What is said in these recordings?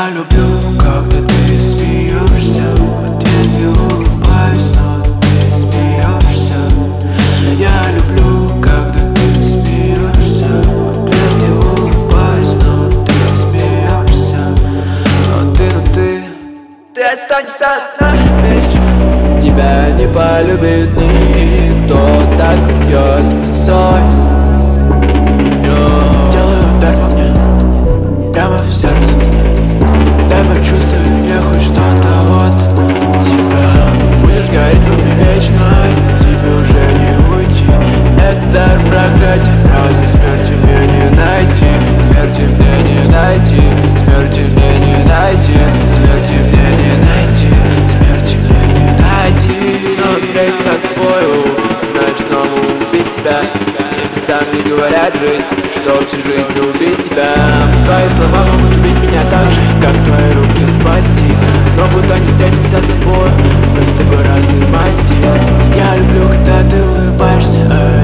Я люблю, когда ты смеешься, в ответ я улыбаюсь, но ты смеешься. Я люблю, когда ты смеешься, в ответ я улыбаюсь, но ты смеешься. Но ты останешься одна вечно. Тебя не полюбит никто так, как я с косой. Делаю удар по мне, прямо в сердце. Дай почувствовать мне хоть что-то от тебя. Будешь гореть во мне вечность, тебе уже не уйти. Это проклятие, разум смерти мне не найти. Смерти мне не найти, смерти мне не найти, смерти мне не найти, смерти мне не найти. Снова встретиться с тобою, значит снова убить себя. Небеса мне говорят жить, что всю жизнь убить тебя. Твои слова могут убить меня так же, как твои руки спасти. Но будто не встретимся с тобой, мы с тобой разные масти. Я люблю, когда ты улыбаешься.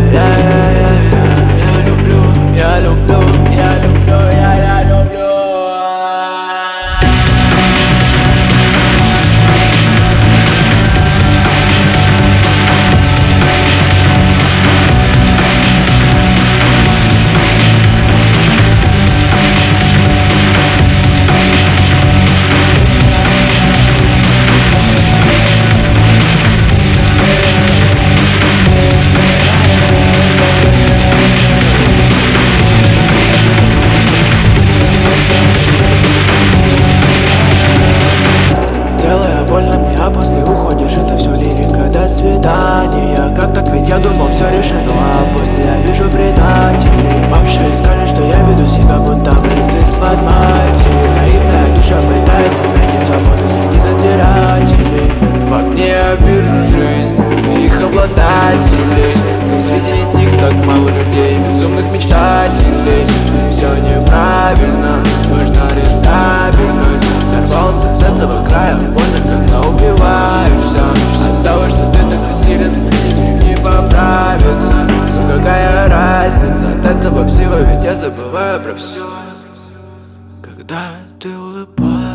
Я люблю, я люблю, я люблю, я люблю. Больно мне, а после уходишь, это все лирика, до свидания. Как так, ведь я думал, все решено, а после я вижу предателей. Бывшие скажут, что я веду себя, будто вылез из-под матери. Наивная душа пытается найти свободу среди надзирателей. В окне я вижу жизнь и их обладателей, но среди них так мало людей, безумных мечтателей. Все неправильно, нужна рентабельность. Сорвался с этого края, больно, когда убиваешься от того, что ты так бессилен, не поправиться. Но какая разница от этого всего, ведь я забываю про все, когда ты улыбаешься.